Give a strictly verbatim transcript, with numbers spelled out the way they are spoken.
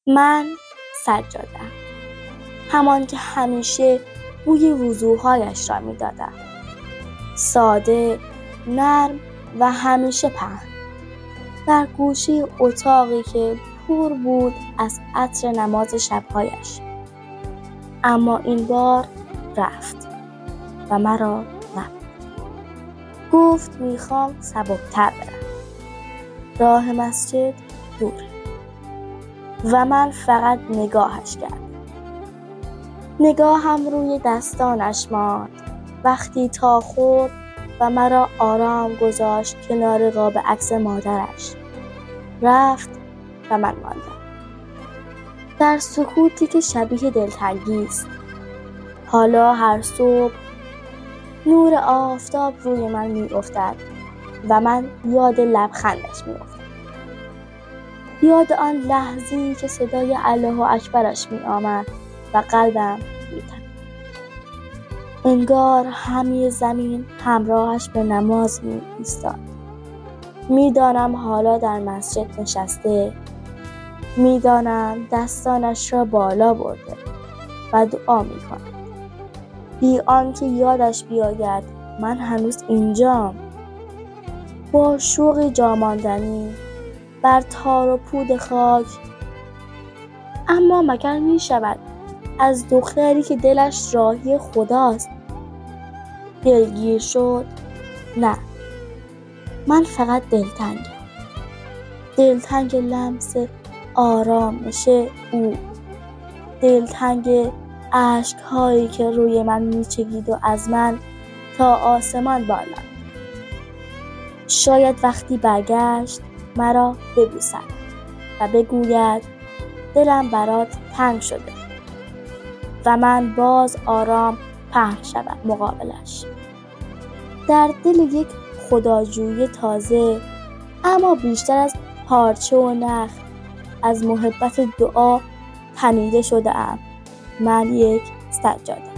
من سجاده‌ام، همان که همیشه بوی وضوهایش را می‌دادم، ساده، نرم و همیشه پهن، در گوشه اتاقی که پر بود از عطر نماز شب‌هایش. اما این بار رفت و مرا نبود. گفت میخوام سبک‌تر برم. راه مسجد دور و من فقط نگاهش کردم. نگاهم روی دستانش ماند وقتی تا خورد و مرا آرام گذاشت کنار قاب عکس مادرش. رفت و من ماندم در سکوتی که شبیه دلتنگی است. حالا هر صبح نور آفتاب روی من می افتد و من یاد لبخندش می افتم. یاد آن لحظه‌ای که صدای الله اکبرش می آمد و قلبم می تپید. انگار همه زمین همراهش به نماز می ایستاد. می دانم حالا در مسجد نشسته. می دانم دستانش را بالا برده و دعا می کند. بی آنکه یادش بیاید من هنوز اینجام. با شوق جاماندنی بر تار و پود خاک. اما مگر می شود از دختری که دلش راهی خداست دلگیر شد؟ نه، من فقط دلتنگم. دلتنگ لمس آرامش او، دلتنگ اشک‌هایی که روی من می‌چکید و از من تا آسمان بالا. شاید وقتی برگشت مرا ببوسد و بگوید دلم برات تنگ شده و من باز آرام پهن شدم مقابلش. در دل یک خداجویی تازه، اما بیشتر از پارچه و نخ، از محبت دعا تنیده شده ام. من یک سجاده.